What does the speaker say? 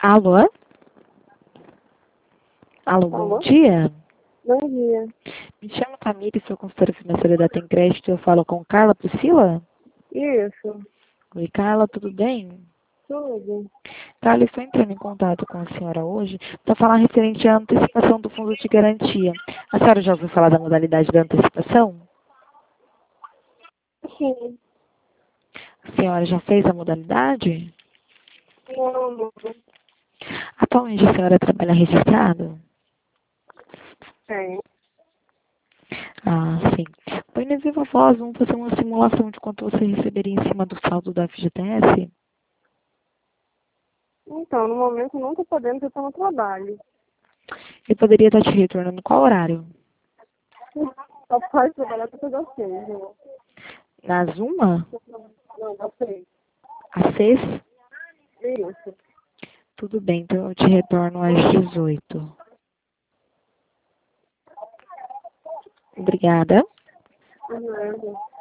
Alô? Alô, bom Alô? dia. Bom dia. Me chamo Camille, sou consultora financeira da Tem Crédito. Eu falo com Carla Priscila? Isso, Oi, Carla, tudo bem? tudo. Carla, estou entrando em contato com a senhora hoje para falar referente à antecipação do fundo de garantia. A senhora já ouviu falar da modalidade da antecipação? Sim. A senhora já fez a modalidade? Não, Atualmente a senhora trabalha registrado? tem. Ah, sim. Põe na Viva Voz, vamos fazer uma simulação de quanto você receberia em cima do saldo da FGTS? Então, no momento não estou podendo, porque eu estou no trabalho. Eu poderia estar te retornando qual horário? Só pode trabalhar até das 6, né? Nas uma? Não, das 6. Às 6? Isso. Tudo bem, então eu te retorno às 18. Obrigada. Uhum.